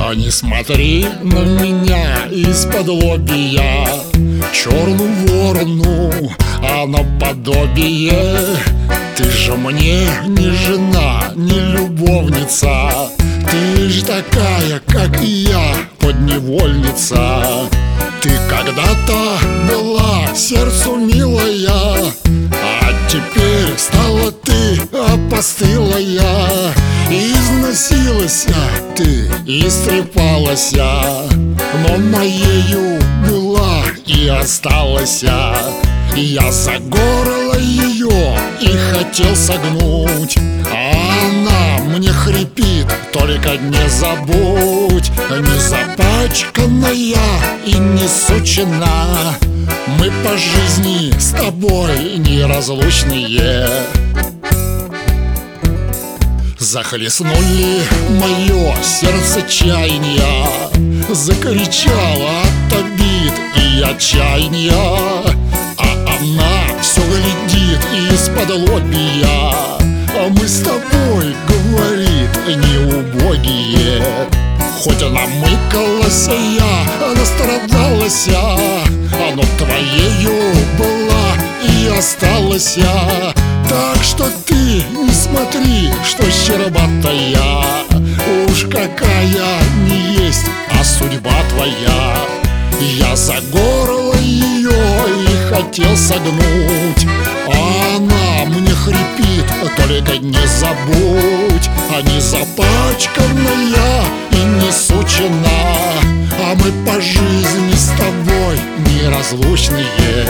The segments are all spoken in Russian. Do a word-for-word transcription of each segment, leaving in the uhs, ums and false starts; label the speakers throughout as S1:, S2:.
S1: А не смотри на меня из-под лобья, черную ворону, а наподобие. Ты же мне не жена, не любовница, ты ж такая, как и я, подневольница. Ты когда-то была сердцу милая, а теперь стала ты опостылая. Износилась ты, истрепалась, но моею была и осталась. Я за горло ее и хотел согнуть, а она мне хрипит: только не забудь. Не запачканная и не сучена, мы по жизни с тобой неразлучные. Захлестнули мое сердце чаяния, закричала от обид и отчаяния. А она все глядит из-под лобья, а мы с тобой, говорит, не убогие. Хоть она мыкалась, я настрадалась, оно твоею была и осталась. Так что ты не смотри, что щербатая, уж какая не есть, а судьба твоя. Я за горло ее и хотел согнуть, а она мне хрипит: только не забудь. А не запачканная и не сучена, а мы по жизни с тобой неразлучные.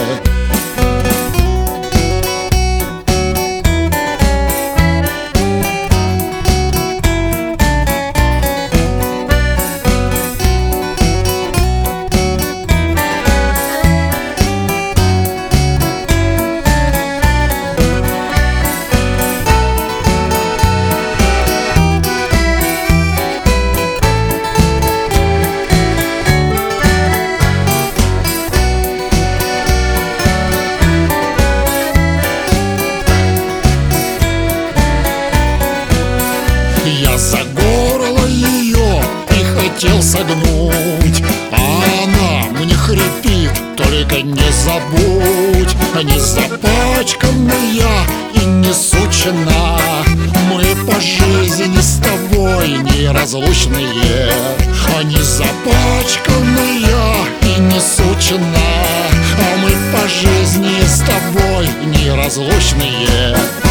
S1: Я за горло ее и хотел согнуть, а она мне хрипит: только не забудь. Не запачканная и не сучена, мы по жизни с тобой неразлучные. А не запачканная и не сучена, а мы по жизни с тобой неразлучные.